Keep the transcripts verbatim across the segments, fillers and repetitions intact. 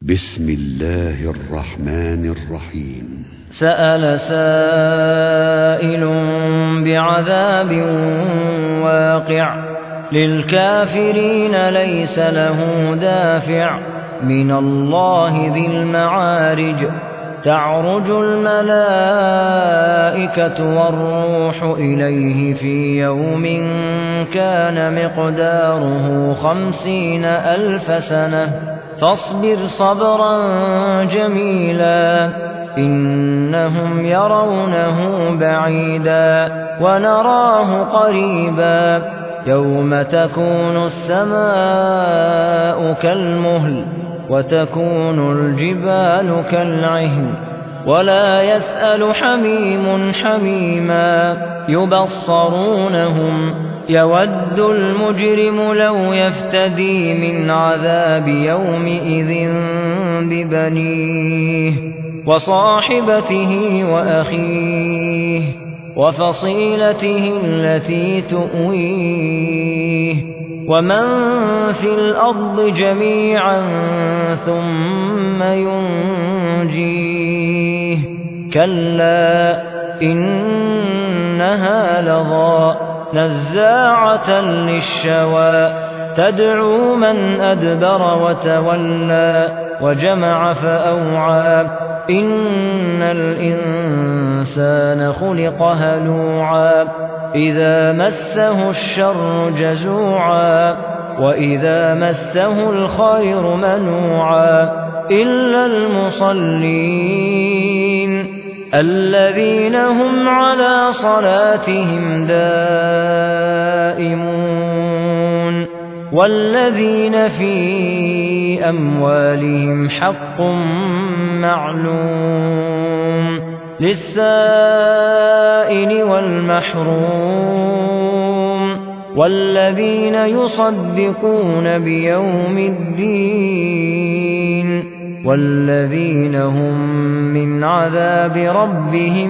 بسم الله الرحمن الرحيم. سأل سائل بعذاب واقع للكافرين ليس له دافع من الله ذي المعارج تعرج الملائكة والروح إليه في يوم كان مقداره خمسين ألف سنة فاصبر صبرا جميلا إنهم يرونه بعيدا ونراه قريبا يوم تكون السماء كالمهل وتكون الجبال كالعهن ولا يسأل حميم حميما يبصرونهم يود المجرم لو يفتدي من عذاب يومئذ ببنيه وصاحبته وأخيه وفصيلته التي تؤويه ومن في الأرض جميعا ثم ينجيه كلا إنها لظى نزاعة للشوى تدعو من أدبر وتولى وجمع فأوعى إن الإنسان خلق هلوعا إذا مسه الشر جزوعا وإذا مسه الخير منوعا إلا المصلين الذين هم على صلاتهم دائمون والذين في أموالهم حق معلوم للسائل والمحروم والذين يصدقون بيوم الدين والذين هم من عذاب ربهم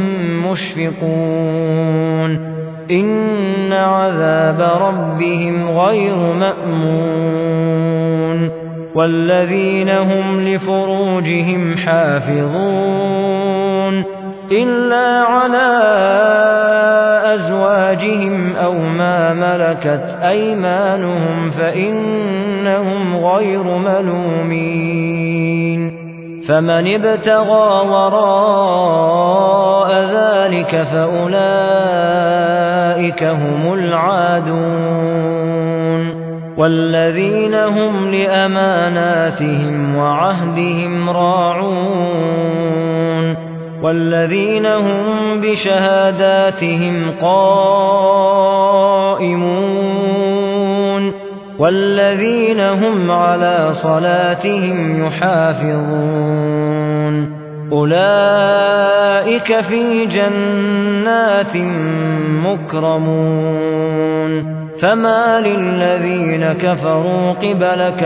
مشفقون إن عذاب ربهم غير مأمون والذين هم لفروجهم حافظون إلا على أزواجهم أو ما ملكت أيمانهم فإنهم غير ملومين فمن ابتغى وراء ذلك فأولئك هم العادون والذين هم لأماناتهم وعهدهم راعون والذين هم بشهاداتهم قائمون والذين هم على صلاتهم يحافظون أولئك في جنات مكرمون فما للذين كفروا قبلك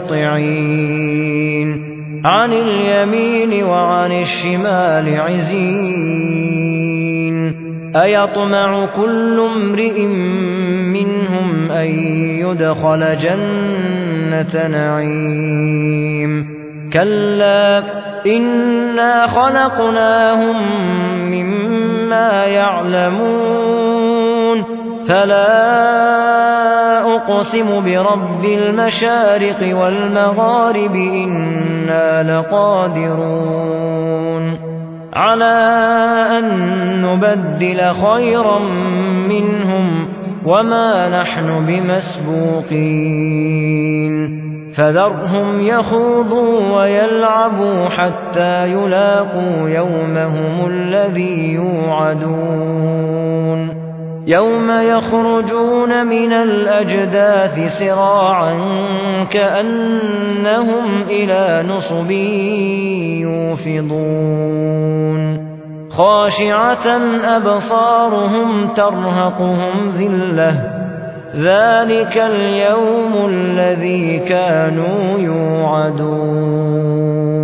مهطعين عن اليمين وعن الشمال عزين أيطمع كل امرئ منهم أن يدخل جنة نعيم كلا إنا خلقناهم مما يعلمون فلا أقسم برب المشارق والمغارب إنا لقادرون على أن نبدل خيرا منهم وما نحن بمسبوقين فذرهم يخوضوا ويلعبوا حتى يلاقوا يومهم الذي يوعدون يوم يخرجون من الأجداث سراعا كأنهم إلى نصب يوفضون خاشعة أبصارهم ترهقهم ذلة ذلك اليوم الذي كانوا يوعدون